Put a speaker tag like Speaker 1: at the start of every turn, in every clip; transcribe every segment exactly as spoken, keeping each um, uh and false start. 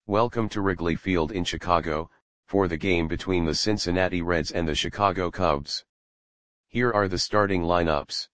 Speaker 1: Welcome to Wrigley Field in Chicago, for the game between the Cincinnati Reds and the Chicago Cubs. Here are the starting lineups.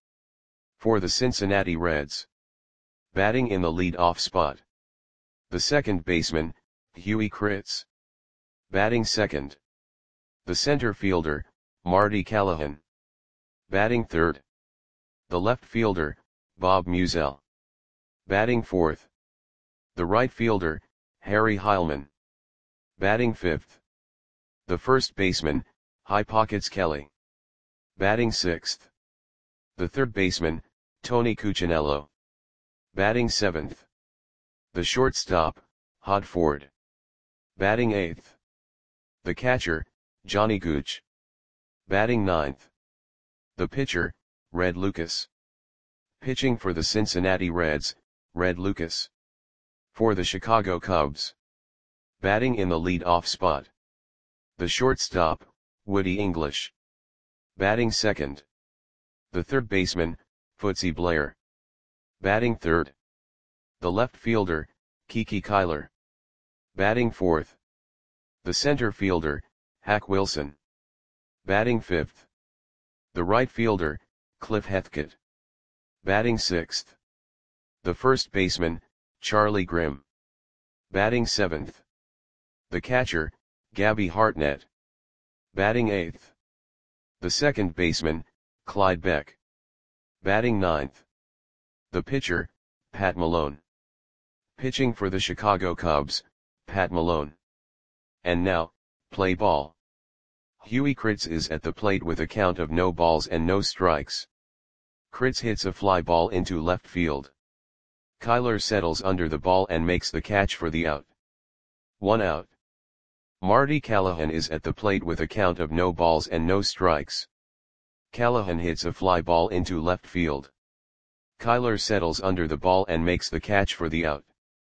Speaker 1: For the Cincinnati Reds. Batting in the lead-off spot. The second baseman, Huey Kritz. Batting second. The center fielder, Marty Callahan. Batting third. The left fielder, Bob Meusel. Batting fourth. The right fielder, Harry Heilmann. Batting fifth. The first baseman, High Pockets Kelly. Batting sixth. The third baseman, Tony Cuccinello. Batting seventh. The shortstop, Hod Ford. Batting eighth. The catcher, Johnny Gooch. Batting ninth. The pitcher, Red Lucas. Pitching for the Cincinnati Reds, Red Lucas. For the Chicago Cubs. Batting in the lead-off spot. The shortstop, Woody English. Batting second. The third baseman, Footsy Blair. Batting third. The left fielder, Kiki Kyler. Batting fourth. The center fielder, Hack Wilson. Batting fifth. The right fielder, Cliff Hethkett. Batting sixth. The first baseman, Charlie Grimm. Batting seventh. The catcher, Gabby Hartnett. Batting eighth. The second baseman, Clyde Beck. Batting ninth. The pitcher, Pat Malone. Pitching for the Chicago Cubs, Pat Malone. And now, play ball. Huey Kritz is at the plate with a count of no balls and no strikes. Kritz hits a fly ball into left field. Kyler settles under the ball and makes the catch for the out. One out. Marty Callahan is at the plate with a count of no balls and no strikes. Callahan hits a fly ball into left field. Kyler settles under the ball and makes the catch for the out.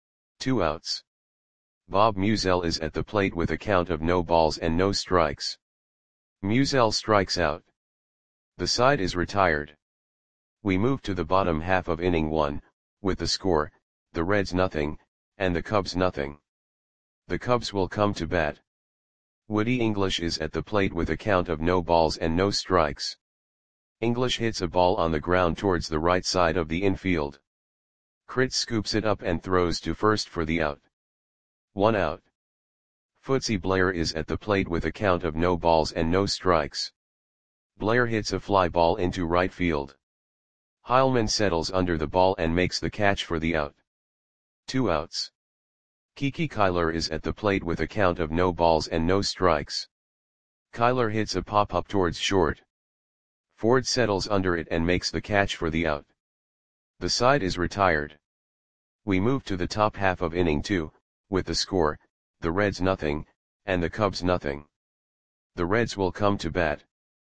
Speaker 1: Two outs. Bob Meusel is at the plate with a count of no balls and no strikes. Meusel strikes out. The side is retired. We move to the bottom half of inning one, with the score, the Reds nothing, and the Cubs nothing. The Cubs will come to bat. Woody English is at the plate with a count of no balls and no strikes. English hits a ball on the ground towards the right side of the infield. Kritz scoops it up and throws to first for the out. One out. Footsy Blair is at the plate with a count of no balls and no strikes. Blair hits a fly ball into right field. Heilmann settles under the ball and makes the catch for the out. Two outs. Kiki Kyler is at the plate with a count of no balls and no strikes. Kyler hits a pop-up towards short. Ford settles under it and makes the catch for the out. The side is retired. We move to the top half of inning two, with the score, the Reds nothing, and the Cubs nothing. The Reds will come to bat.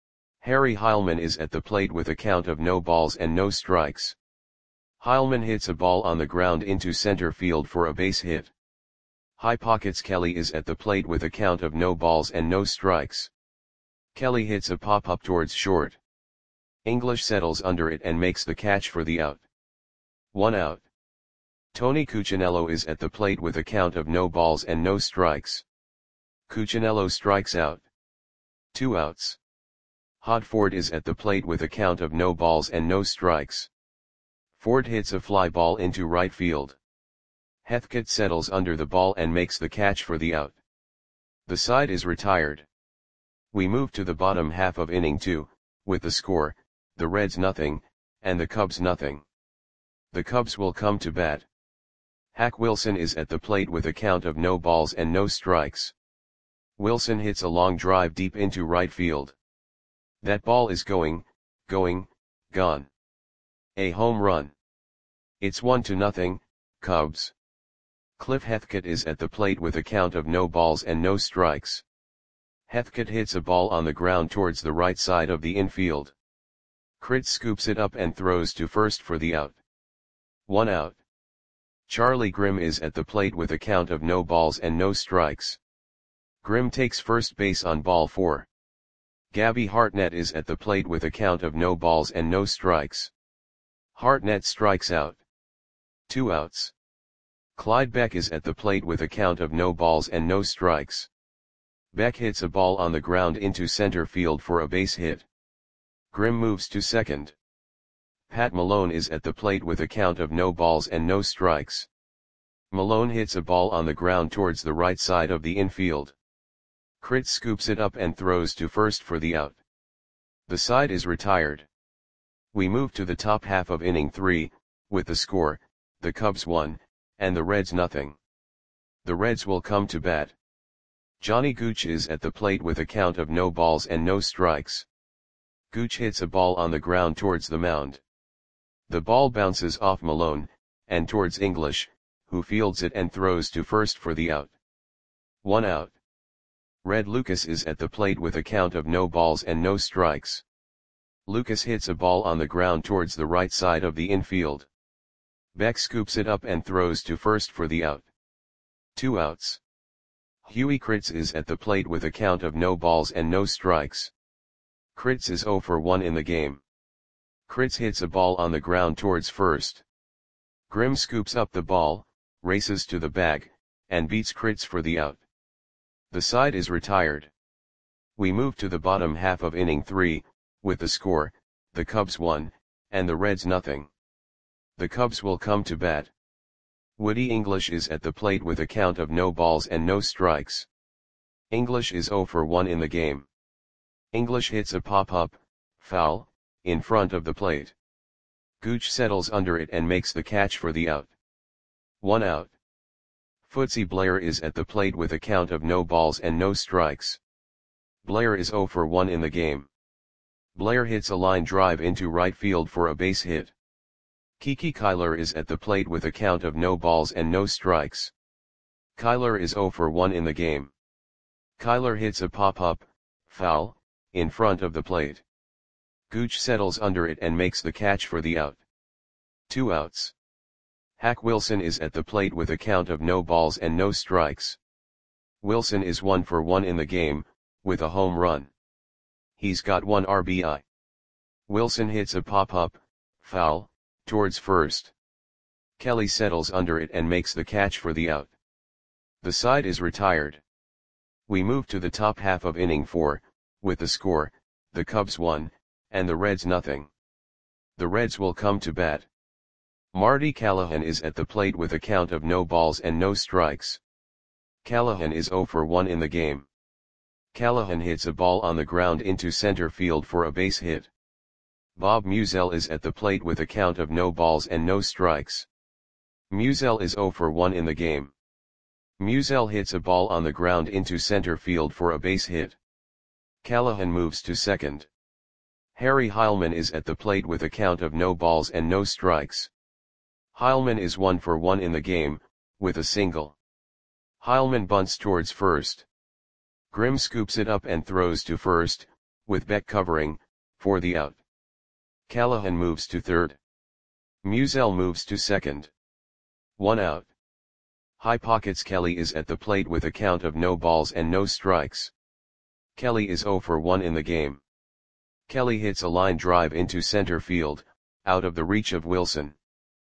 Speaker 1: Harry Heilmann is at the plate with a count of no balls and no strikes. Heilmann hits a ball on the ground into center field for a base hit. High Pockets Kelly is at the plate with a count of no balls and no strikes. Kelly hits a pop-up towards short. English settles under it and makes the catch for the out. One out. Tony Cuccinello is at the plate with a count of no balls and no strikes. Cuccinello strikes out. Two outs. Hod Ford is at the plate with a count of no balls and no strikes. Ford hits a fly ball into right field. Hethkett settles under the ball and makes the catch for the out. The side is retired. We move to the bottom half of inning two, with the score, the Reds nothing, and the Cubs nothing. The Cubs will come to bat. Hack Wilson is at the plate with a count of no balls and no strikes. Wilson hits a long drive deep into right field. That ball is going, going, gone. A home run. It's one to nothing, Cubs. Cliff Hethkett is at the plate with a count of no balls and no strikes. Hethkett hits a ball on the ground towards the right side of the infield. Kritz scoops it up and throws to first for the out. One out. Charlie Grimm is at the plate with a count of no balls and no strikes. Grimm takes first base on ball four. Gabby Hartnett is at the plate with a count of no balls and no strikes. Hartnett strikes out. Two outs. Clyde Beck is at the plate with a count of no balls and no strikes. Beck hits a ball on the ground into center field for a base hit. Grimm moves to second. Pat Malone is at the plate with a count of no balls and no strikes. Malone hits a ball on the ground towards the right side of the infield. Kritz scoops it up and throws to first for the out. The side is retired. We move to the top half of inning three, with the score, the Cubs one, and the Reds nothing. The Reds will come to bat. Johnny Gooch is at the plate with a count of no balls and no strikes. Gooch hits a ball on the ground towards the mound. The ball bounces off Malone, and towards English, who fields it and throws to first for the out. One out. Red Lucas is at the plate with a count of no balls and no strikes. Lucas hits a ball on the ground towards the right side of the infield. Beck scoops it up and throws to first for the out. Two outs. Huey Kritz is at the plate with a count of no balls and no strikes. Kritz is oh for one in the game. Kritz hits a ball on the ground towards first. Grimm scoops up the ball, races to the bag, and beats Kritz for the out. The side is retired. We move to the bottom half of inning three, with the score, the Cubs one, and the Reds nothing. The Cubs will come to bat. Woody English is at the plate with a count of no balls and no strikes. English is oh for one in the game. English hits a pop-up, foul, in front of the plate. Gooch settles under it and makes the catch for the out. One out. Footsy Blair is at the plate with a count of no balls and no strikes. Blair is oh for one in the game. Blair hits a line drive into right field for a base hit. Kiki Kyler is at the plate with a count of no balls and no strikes. Kyler is oh for one in the game. Kyler hits a pop-up, foul, in front of the plate. Gooch settles under it and makes the catch for the out. Two outs. Hack Wilson is at the plate with a count of no balls and no strikes. Wilson is one for one in the game, with a home run. He's got one R B I. Wilson hits a pop-up, foul, towards first. Kelly settles under it and makes the catch for the out. The side is retired. We move to the top half of inning four, with the score, the Cubs one, and the Reds nothing. The Reds will come to bat. Marty Callahan is at the plate with a count of no balls and no strikes. Callahan is oh for one in the game. Callahan hits a ball on the ground into center field for a base hit. Bob Musial is at the plate with a count of no balls and no strikes. Musial is oh for one in the game. Musial hits a ball on the ground into center field for a base hit. Callahan moves to second. Harry Heilman is at the plate with a count of no balls and no strikes. Heilman is one for one in the game, with a single. Heilman bunts towards first. Grimm scoops it up and throws to first, with Beck covering, for the out. Callahan moves to third. Musial moves to second. One out. High Pockets Kelly is at the plate with a count of no balls and no strikes. Kelly is oh for one in the game. Kelly hits a line drive into center field, out of the reach of Wilson.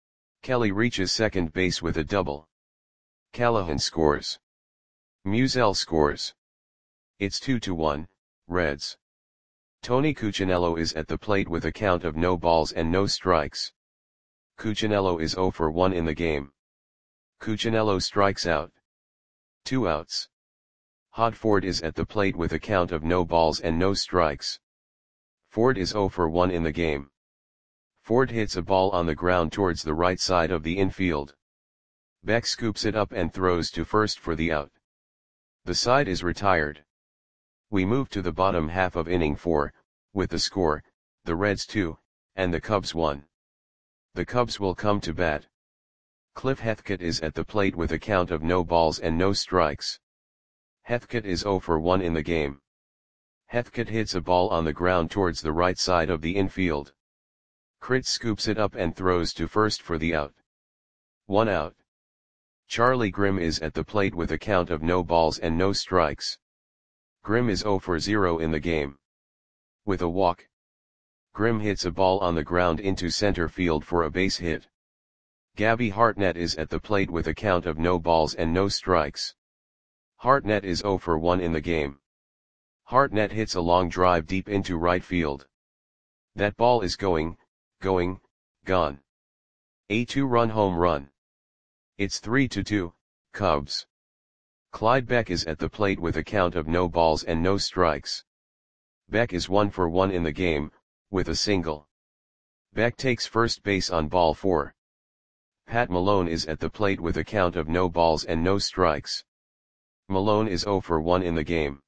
Speaker 1: Kelly reaches second base with a double. Callahan scores. Musial scores. It's two to one, Reds. Tony Cuccinello is at the plate with a count of no balls and no strikes. Cuccinello is oh for one in the game. Cuccinello strikes out. Two outs. Hod Ford is at the plate with a count of no balls and no strikes. Ford is oh for one in the game. Ford hits a ball on the ground towards the right side of the infield. Beck scoops it up and throws to first for the out. The side is retired. We move to the bottom half of inning four, with the score, the Reds two, and the Cubs one. The Cubs will come to bat. Cliff Heathcote is at the plate with a count of no balls and no strikes. Heathcote is oh for one in the game. Heathcote hits a ball on the ground towards the right side of the infield. Kritz scoops it up and throws to first for the out. One out. Charlie Grimm is at the plate with a count of no balls and no strikes. Grimm is oh for zero in the game. With a walk. Grimm hits a ball on the ground into center field for a base hit. Gabby Hartnett is at the plate with a count of no balls and no strikes. Hartnett is zero for one in the game. Hartnett hits a long drive deep into right field. That ball is going, going, gone. A two-run home run. It's three to two, Cubs. Clyde Beck is at the plate with a count of no balls and no strikes. Beck is one for one in the game, with a single. Beck takes first base on ball four. Pat Malone is at the plate with a count of no balls and no strikes. Malone is zero for one in the game.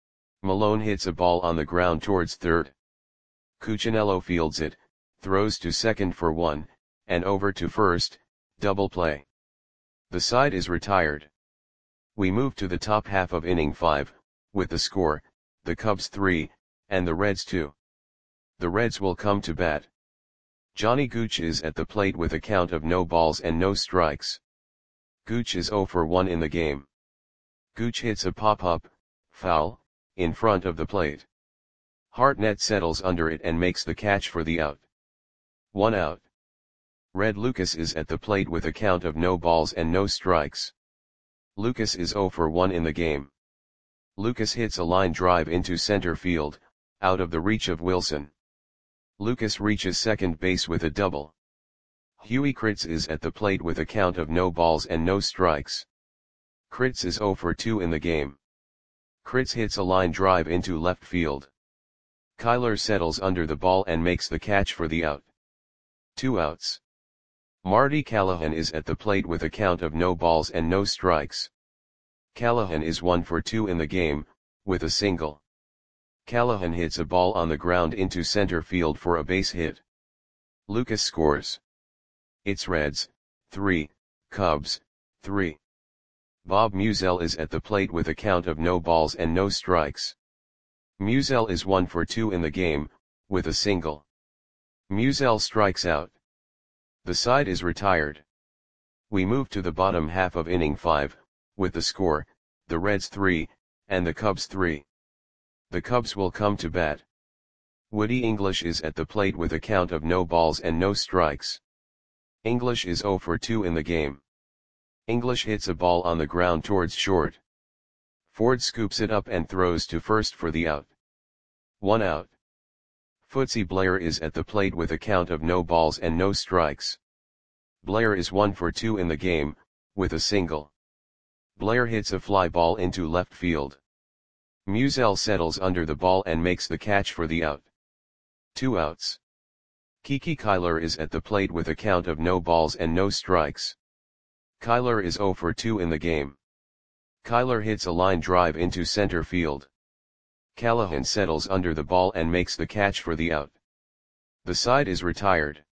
Speaker 1: Malone hits a ball on the ground towards third. Cuccinello fields it, throws to second for one, and over to first, double play. The side is retired. We move to the top half of inning five, with the score, the Cubs three, and the Reds two. The Reds will come to bat. Johnny Gooch is at the plate with a count of no balls and no strikes. Gooch is zero for one in the game. Gooch hits a pop-up, foul, in front of the plate. Hartnett settles under it and makes the catch for the out. One out. Red Lucas is at the plate with a count of no balls and no strikes. Lucas is zero for one in the game. Lucas hits a line drive into center field, out of the reach of Wilson. Lucas reaches second base with a double. Huey Kritz is at the plate with a count of no balls and no strikes. Kritz is zero for two in the game. Kritz hits a line drive into left field. Kyler settles under the ball and makes the catch for the out. Two outs. Marty Callahan is at the plate with a count of no balls and no strikes. Callahan is one for two in the game, with a single. Callahan hits a ball on the ground into center field for a base hit. Lucas scores. It's Reds, three, Cubs, three. Bob Musial is at the plate with a count of no balls and no strikes. Musial is one for two in the game, with a single. Musial strikes out. The side is retired. We move to the bottom half of inning five, with the score, the Reds three, and the Cubs three. The Cubs will come to bat. Woody English is at the plate with a count of no balls and no strikes. English is zero for two in the game. English hits a ball on the ground towards short. Ford scoops it up and throws to first for the out. One out. Footsy Blair is at the plate with a count of no balls and no strikes. Blair is one for two in the game, with a single. Blair hits a fly ball into left field. Musial settles under the ball and makes the catch for the out. Two outs. Kiki Kyler is at the plate with a count of no balls and no strikes. Kyler is zero for two in the game. Kyler hits a line drive into center field. Callahan settles under the ball and makes the catch for the out. The side is retired.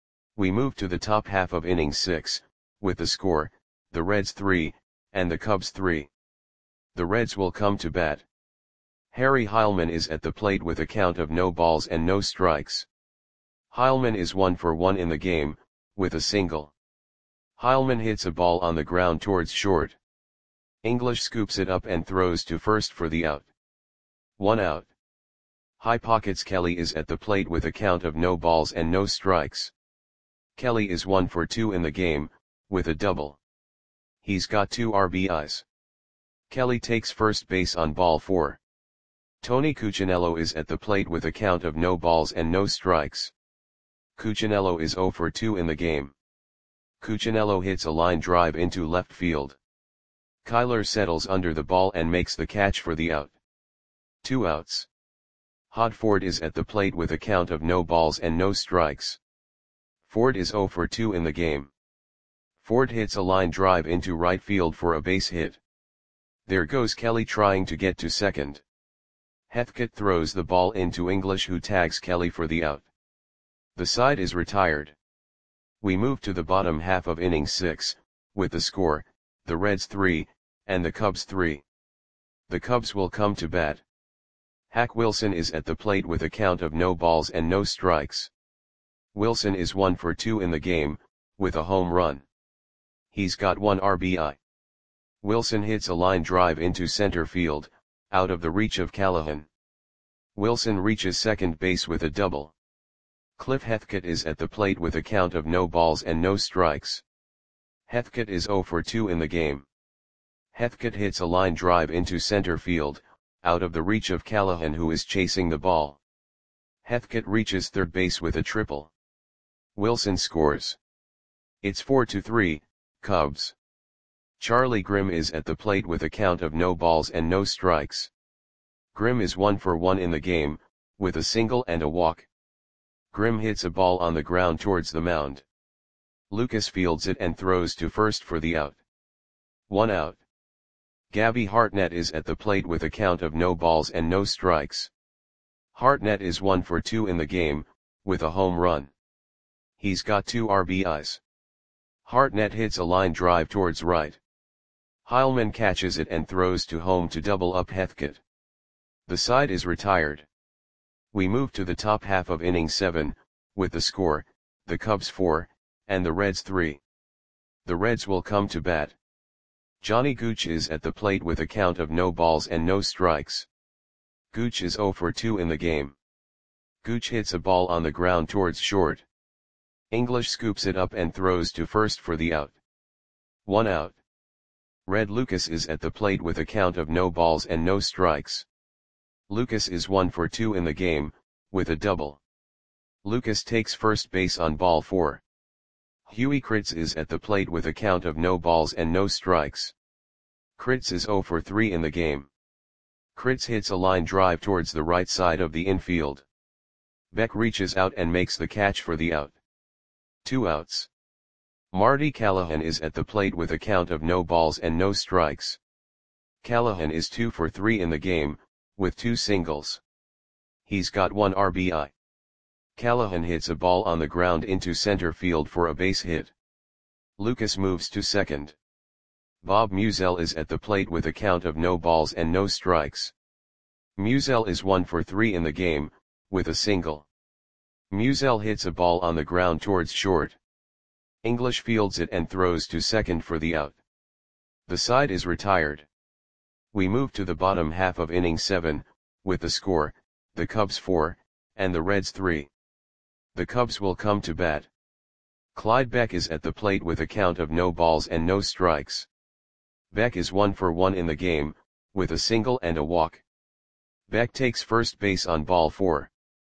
Speaker 1: We move to the top half of inning six, with the score, the Reds three, and the Cubs three. The Reds will come to bat. Harry Heilman is at the plate with a count of no balls and no strikes. Heilman is one for one in the game, with a single. Heilman hits a ball on the ground towards short. English scoops it up and throws to first for the out. One out. High Pockets Kelly is at the plate with a count of no balls and no strikes. Kelly is one for two in the game, with a double. He's got two R B Is. Kelly takes first base on ball four. Tony Cuccinello is at the plate with a count of no balls and no strikes. Cuccinello is zero for two in the game. Cuccinello hits a line drive into left field. Kyler settles under the ball and makes the catch for the out. Two outs. Hod Ford is at the plate with a count of no balls and no strikes. Ford is zero for two in the game. Ford hits a line drive into right field for a base hit. There goes Kelly trying to get to second. Heathcote throws the ball into English, who tags Kelly for the out. The side is retired. We move to the bottom half of inning six, with the score, the Reds three, and the Cubs three. The Cubs will come to bat. Hack Wilson is at the plate with a count of no balls and no strikes. Wilson is one for two in the game, with a home run. He's got one R B I. Wilson hits a line drive into center field, out of the reach of Callahan. Wilson reaches second base with a double. Cliff Heathcote is at the plate with a count of no balls and no strikes. Heathcote is zero for two in the game. Heathcote hits a line drive into center field, out of the reach of Callahan, who is chasing the ball. Heathcote reaches third base with a triple. Wilson scores. It's four to three, Cubs. Charlie Grimm is at the plate with a count of no balls and no strikes. Grimm is one for one in the game, with a single and a walk. Grimm hits a ball on the ground towards the mound. Lucas fields it and throws to first for the out. One out. Gabby Hartnett is at the plate with a count of no balls and no strikes. Hartnett is one for two in the game, with a home run. He's got two R B Is. Hartnett hits a line drive towards right. Heilman catches it and throws to home to double up Heathcote. The side is retired. We move to the top half of inning seven, with the score, the Cubs four, and the Reds three. The Reds will come to bat. Johnny Gooch is at the plate with a count of no balls and no strikes. Gooch is zero for two in the game. Gooch hits a ball on the ground towards short. English scoops it up and throws to first for the out. One out. Red Lucas is at the plate with a count of no balls and no strikes. Lucas is one for two in the game, with a double. Lucas takes first base on ball four. Huey Kritz is at the plate with a count of no balls and no strikes. Kritz is zero for three in the game. Kritz hits a line drive towards the right side of the infield. Beck reaches out and makes the catch for the out. Two outs. Marty Callahan is at the plate with a count of no balls and no strikes. Callahan is two for three in the game, with two singles. He's got one R B I. Callahan hits a ball on the ground into center field for a base hit. Lucas moves to second. Bob Musial is at the plate with a count of no balls and no strikes. Musial is one for three in the game, with a single. Musial hits a ball on the ground towards short. English fields it and throws to second for the out. The side is retired. We move to the bottom half of inning seven, with the score, the Cubs four, and the Reds three. The Cubs will come to bat. Clyde Beck is at the plate with a count of no balls and no strikes. Beck is one for one in the game, with a single and a walk. Beck takes first base on ball four.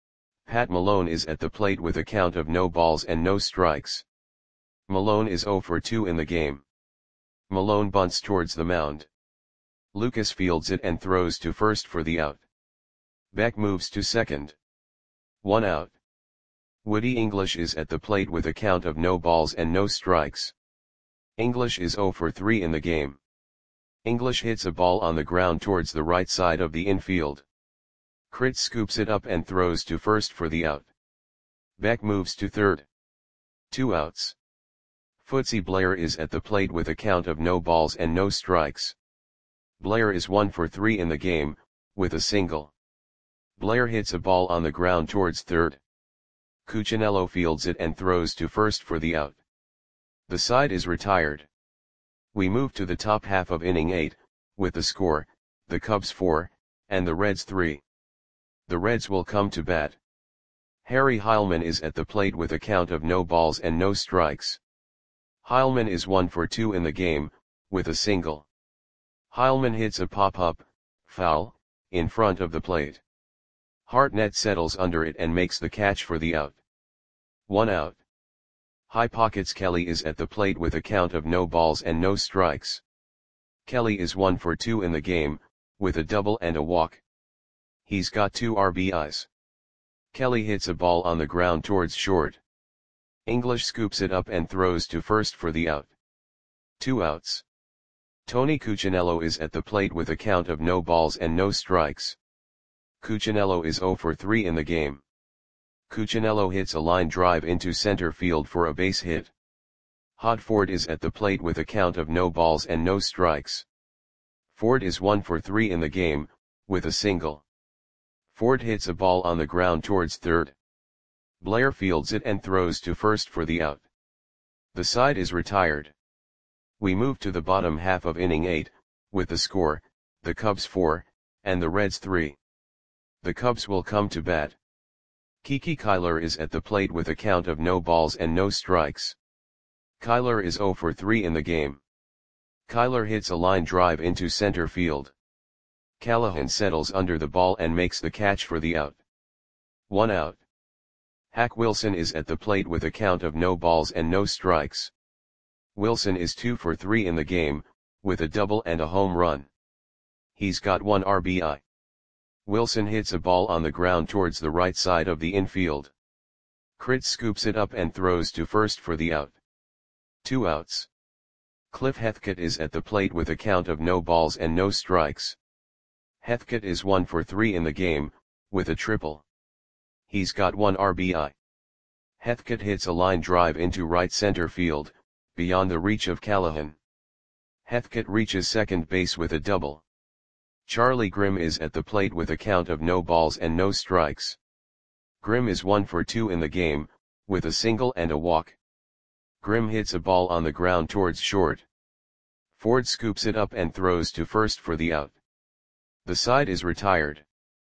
Speaker 1: Pat Malone is at the plate with a count of no balls and no strikes. Malone is zero for two in the game. Malone bunts towards the mound. Lucas fields it and throws to first for the out. Beck moves to second. One out. Woody English is at the plate with a count of no balls and no strikes. English is zero for three in the game. English hits a ball on the ground towards the right side of the infield. Kritz scoops it up and throws to first for the out. Beck moves to third. Two outs. Footsie Blair is at the plate with a count of no balls and no strikes. Blair is one for three in the game, with a single. Blair hits a ball on the ground towards third. Cuccinello fields it and throws to first for the out. The side is retired. We move to the top half of inning eight, with the score, the Cubs four, and the Reds three. The Reds will come to bat. Harry Heilman is at the plate with a count of no balls and no strikes. Heilman is one for two in the game, with a single. Heilman hits a pop-up, foul, in front of the plate. Hartnett settles under it and makes the catch for the out. One out. High Pockets Kelly is at the plate with a count of no balls and no strikes. Kelly is one for two in the game, with a double and a walk. He's got two R B Is. Kelly hits a ball on the ground towards short. English scoops it up and throws to first for the out. Two outs. Tony Cuccinello is at the plate with a count of no balls and no strikes. Cuccinello is zero for three in the game. Cuccinello hits a line drive into center field for a base hit. Hod Ford is at the plate with a count of no balls and no strikes. Ford is one for three in the game, with a single. Ford hits a ball on the ground towards third. Blair fields it and throws to first for the out. The side is retired. We move to the bottom half of inning eight, with the score, the Cubs four, and the Reds three. The Cubs will come to bat. Kiki Kyler is at the plate with a count of no balls and no strikes. Kyler is zero for three in the game. Kyler hits a line drive into center field. Callahan settles under the ball and makes the catch for the out. One out. Hack Wilson is at the plate with a count of no balls and no strikes. Wilson is two for three in the game, with a double and a home run. He's got one R B I. Wilson hits a ball on the ground towards the right side of the infield. Critz scoops it up and throws to first for the out. Two outs. Cliff Heathcote is at the plate with a count of no balls and no strikes. Heathcote is one for three in the game, with a triple. He's got one R B I. Heathcote hits a line drive into right center field, beyond the reach of Callahan. Heathcote reaches second base with a double. Charlie Grimm is at the plate with a count of no balls and no strikes. Grimm is one for two in the game, with a single and a walk. Grimm hits a ball on the ground towards short. Ford scoops it up and throws to first for the out. The side is retired.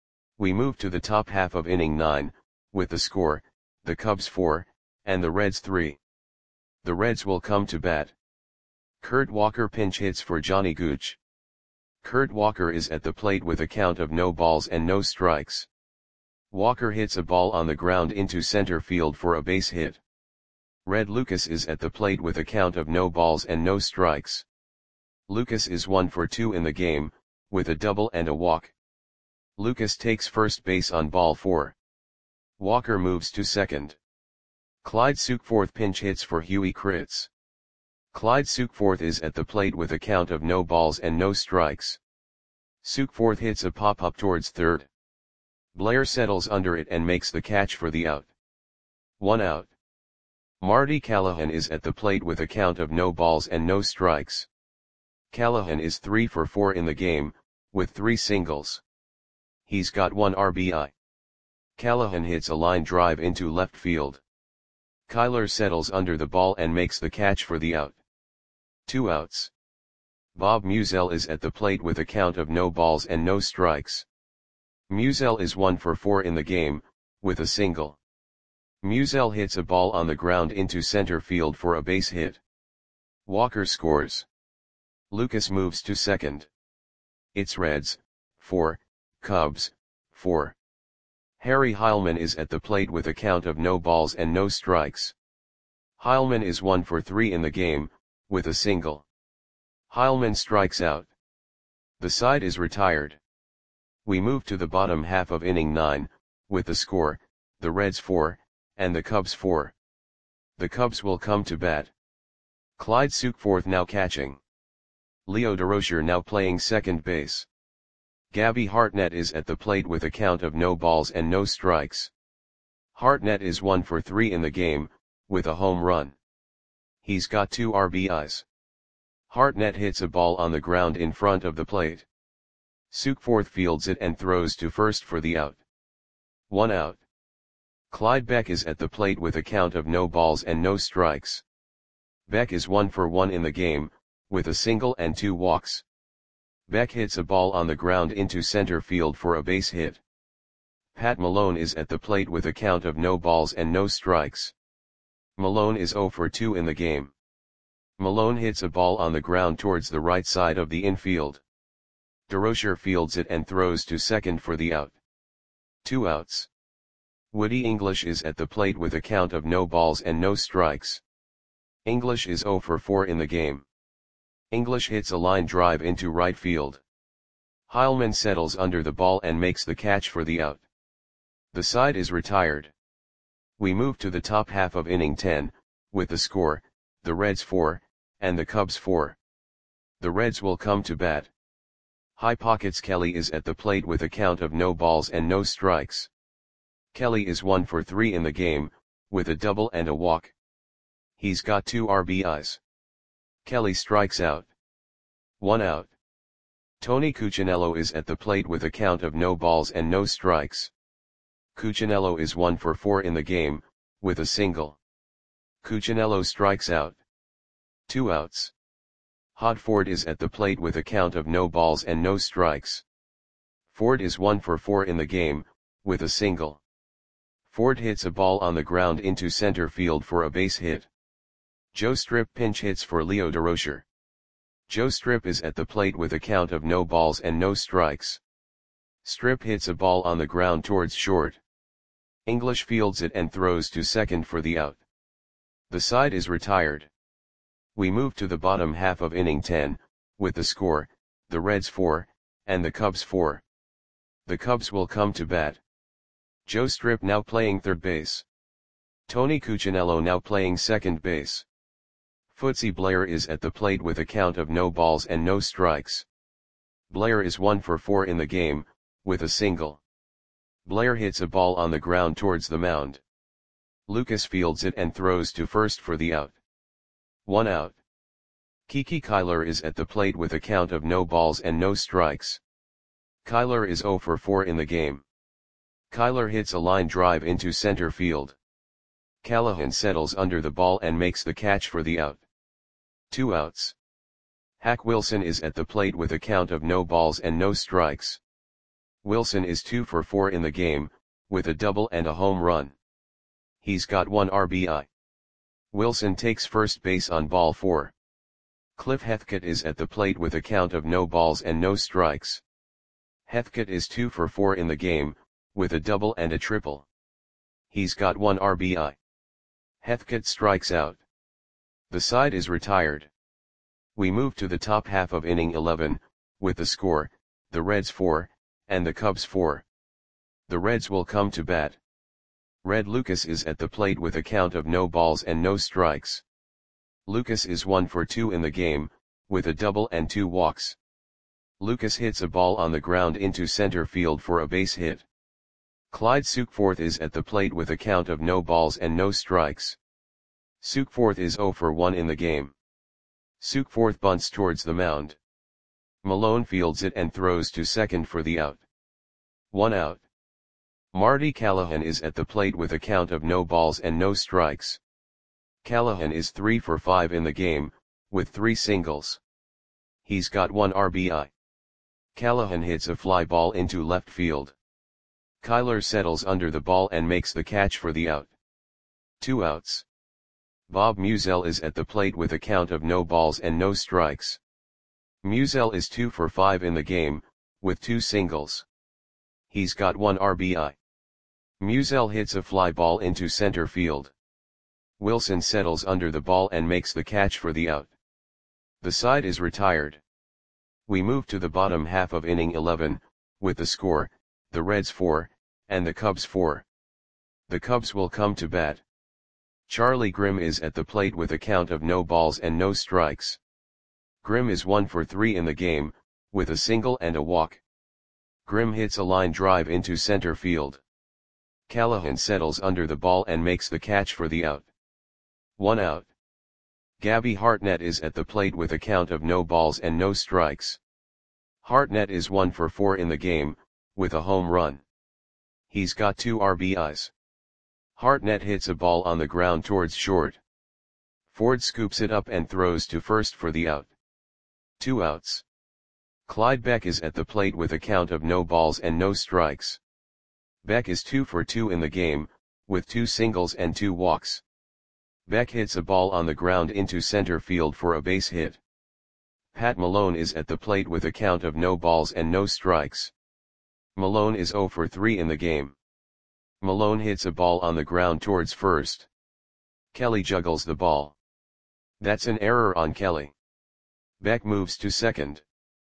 Speaker 1: We move to the top half of inning nine, with the score, the Cubs four, and the Reds three. The Reds will come to bat. Kurt Walker pinch hits for Johnny Gooch. Kurt Walker is at the plate with a count of no balls and no strikes. Walker hits a ball on the ground into center field for a base hit. Red Lucas is at the plate with a count of no balls and no strikes. Lucas is one for two in the game, with a double and a walk. Lucas takes first base on ball four. Walker moves to second. Clyde Sukeforth pinch hits for Huey Critz. Clyde Sukeforth is at the plate with a count of no balls and no strikes. Sukeforth hits a pop-up towards third. Blair settles under it and makes the catch for the out. One out. Marty Callahan is at the plate with a count of no balls and no strikes. Callahan is three for four in the game, with three singles. He's got one R B I. Callahan hits a line drive into left field. Kyler settles under the ball and makes the catch for the out. Two outs. Bob Musial is at the plate with a count of no balls and no strikes. Musial is one for four in the game, with a single. Musial hits a ball on the ground into center field for a base hit. Walker scores. Lucas moves to second. It's Reds, four, Cubs, four. Harry Heilman is at the plate with a count of no balls and no strikes. Heilman is one for three in the game, with a single. Heilman strikes out. The side is retired. We move to the bottom half of inning nine, with the score, the Reds four, and the Cubs four. The Cubs will come to bat. Clyde Sukeforth now catching. Leo Durocher now playing second base. Gabby Hartnett is at the plate with a count of no balls and no strikes. Hartnett is one for three in the game, with a home run. He's got two R B Is. Hartnett hits a ball on the ground in front of the plate. Sukeforth fields it and throws to first for the out. One out. Clyde Beck is at the plate with a count of no balls and no strikes. Beck is one for one in the game, with a single and two walks. Beck hits a ball on the ground into center field for a base hit. Pat Malone is at the plate with a count of no balls and no strikes. Malone is zero for two in the game. Malone hits a ball on the ground towards the right side of the infield. Durocher fields it and throws to second for the out. Two outs. Woody English is at the plate with a count of no balls and no strikes. English is zero for four in the game. English hits a line drive into right field. Heilman settles under the ball and makes the catch for the out. The side is retired. We move to the top half of inning ten, with the score, the Reds four, and the Cubs four. The Reds will come to bat. High Pockets Kelly is at the plate with a count of no balls and no strikes. Kelly is one for three in the game, with a double and a walk. He's got two R B Is. Kelly strikes out. One out. Tony Cuccinello is at the plate with a count of no balls and no strikes. Cuccinello is one for four in the game, with a single. Cuccinello strikes out. Two outs. Hod Ford is at the plate with a count of no balls and no strikes. Ford is one for four in the game, with a single. Ford hits a ball on the ground into center field for a base hit. Joe Strip pinch hits for Leo Durocher. Joe Strip is at the plate with a count of no balls and no strikes. Strip hits a ball on the ground towards short. English fields it and throws to second for the out. The side is retired. We move to the bottom half of inning ten, with the score, the Reds four, and the Cubs four. The Cubs will come to bat. Joe Strip now playing third base. Tony Cuccinello now playing second base. Footsy Blair is at the plate with a count of no balls and no strikes. Blair is one for four in the game, with a single. Blair hits a ball on the ground towards the mound. Lucas fields it and throws to first for the out. One out. Kiki Kyler is at the plate with a count of no balls and no strikes. Kyler is zero for four in the game. Kyler hits a line drive into center field. Callahan settles under the ball and makes the catch for the out. Two outs. Hack Wilson is at the plate with a count of no balls and no strikes. Wilson is two for four in the game, with a double and a home run. He's got one R B I. Wilson takes first base on ball four. Cliff Heathcote is at the plate with a count of no balls and no strikes. Heathcote is two for four in the game, with a double and a triple. He's got one R B I. Heathcote strikes out. The side is retired. We move to the top half of inning eleven, with the score, the Reds four, and the Cubs four. The Reds will come to bat. Red Lucas is at the plate with a count of no balls and no strikes. Lucas is one for two in the game, with a double and two walks. Lucas hits a ball on the ground into center field for a base hit. Clyde Sukeforth is at the plate with a count of no balls and no strikes. Sukeforth is zero for one in the game. Sukeforth bunts towards the mound. Malone fields it and throws to second for the out. One out. Marty Callahan is at the plate with a count of no balls and no strikes. Callahan is three for five in the game, with three singles. He's got one R B I. Callahan hits a fly ball into left field. Kyler settles under the ball and makes the catch for the out. Two outs. Bob Musial is at the plate with a count of no balls and no strikes. Musial is two for five in the game, with two singles. He's got one R B I. Musial hits a fly ball into center field. Wilson settles under the ball and makes the catch for the out. The side is retired. We move to the bottom half of inning eleven, with the score, the Reds four, and the Cubs four. The Cubs will come to bat. Charlie Grimm is at the plate with a count of no balls and no strikes. Grimm is one for three in the game, with a single and a walk. Grimm hits a line drive into center field. Callahan settles under the ball and makes the catch for the out. One out. Gabby Hartnett is at the plate with a count of no balls and no strikes. Hartnett is one for four in the game, with a home run. He's got two R B Is. Hartnett hits a ball on the ground towards short. Ford scoops it up and throws to first for the out. Two outs. Clyde Beck is at the plate with a count of no balls and no strikes. Beck is two for two in the game, with two singles and two walks. Beck hits a ball on the ground into center field for a base hit. Pat Malone is at the plate with a count of no balls and no strikes. Malone is zero for three in the game. Malone hits a ball on the ground towards first. Kelly juggles the ball. That's an error on Kelly. Beck moves to second.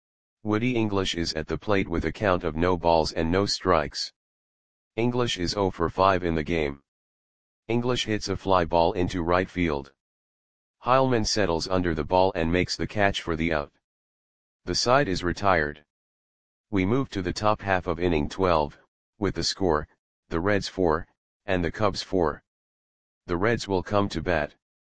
Speaker 1: Woody English is at the plate with a count of no balls and no strikes. English is zero for five in the game. English hits a fly ball into right field. Heilman settles under the ball and makes the catch for the out. The side is retired. We move to the top half of inning twelve, with the score, the Reds four, and the Cubs four. The Reds will come to bat.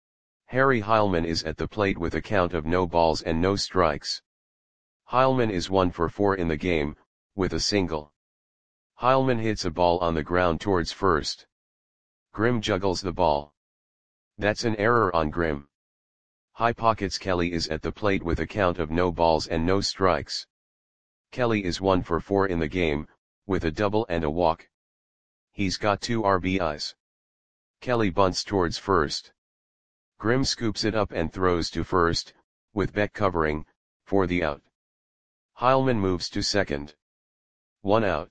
Speaker 1: Harry Heilman is at the plate with a count of no balls and no strikes. Heilman is one for four in the game, with a single. Heilman hits a ball on the ground towards first. Grimm juggles the ball. That's an error on Grimm. High Pockets Kelly is at the plate with a count of no balls and no strikes. Kelly is one for four in the game, with a double and a walk. He's got two R B Is. Kelly bunts towards first. Grimm scoops it up and throws to first, with Beck covering, for the out. Heilmann moves to second. One out.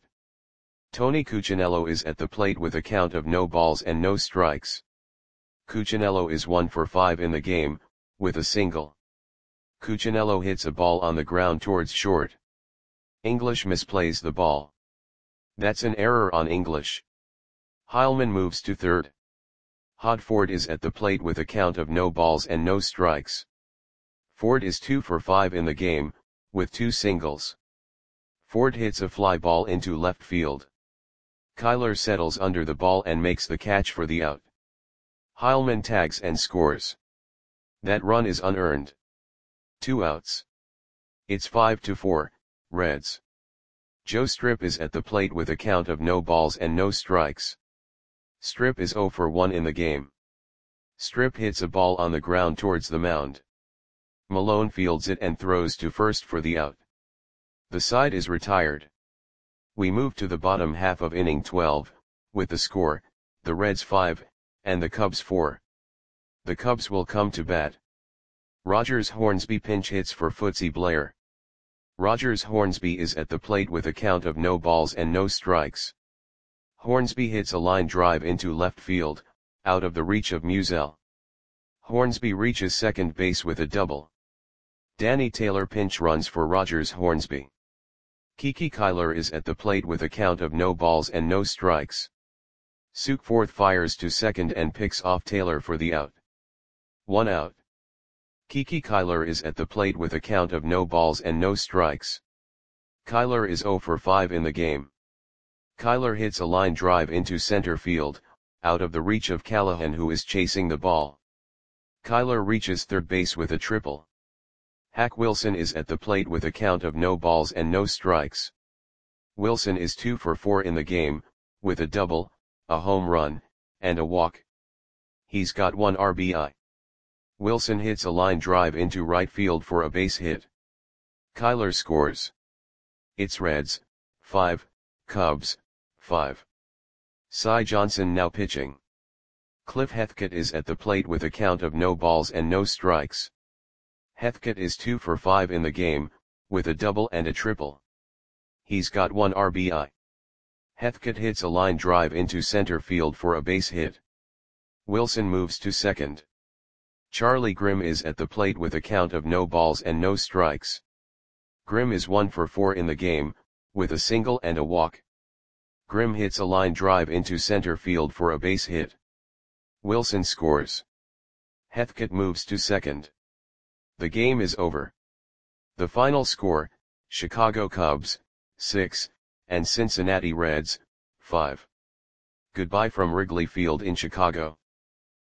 Speaker 1: Tony Cuccinello is at the plate with a count of no balls and no strikes. Cuccinello is one for five in the game, with a single. Cuccinello hits a ball on the ground towards short. English misplays the ball. That's an error on English. Heilmann moves to third. Hodford is at the plate with a count of no balls and no strikes. Ford is two for five in the game, with two singles. Ford hits a fly ball into left field. Kyler settles under the ball and makes the catch for the out. Heilmann tags and scores. That run is unearned. Two outs. It's five to four, Reds. Joe Strip is at the plate with a count of no balls and no strikes. Strip is zero for one in the game. Strip hits a ball on the ground towards the mound. Malone fields it and throws to first for the out. The side is retired. We move to the bottom half of inning twelve, with the score, the Reds five, and the Cubs four. The Cubs will come to bat. Rogers Hornsby pinch hits for Footsy Blair. Rogers Hornsby is at the plate with a count of no balls and no strikes. Hornsby hits a line drive into left field, out of the reach of Musial. Hornsby reaches second base with a double. Danny Taylor pinch runs for Rogers Hornsby. Kiki Kyler is at the plate with a count of no balls and no strikes. Sukforth fires to second and picks off Taylor for the out. One out. Kiki Kyler is at the plate with a count of no balls and no strikes. Kyler is zero for five in the game. Kyler hits a line drive into center field, out of the reach of Callahan, who is chasing the ball. Kyler reaches third base with a triple. Hack Wilson is at the plate with a count of no balls and no strikes. Wilson is two for four in the game, with a double, a home run, and a walk. He's got one R B I. Wilson hits a line drive into right field for a base hit. Kyler scores. It's Reds, five, Cubs, five. Cy Johnson now pitching. Cliff Heathcote is at the plate with a count of no balls and no strikes. Heathcote is two for five in the game, with a double and a triple. He's got one R B I. Heathcote hits a line drive into center field for a base hit. Wilson moves to second. Charlie Grimm is at the plate with a count of no balls and no strikes. Grimm is one for four in the game, with a single and a walk. Grimm hits a line drive into center field for a base hit. Wilson scores. Heathcote moves to second. The game is over. The final score, Chicago Cubs, six, and Cincinnati Reds, five. Goodbye from Wrigley Field in Chicago.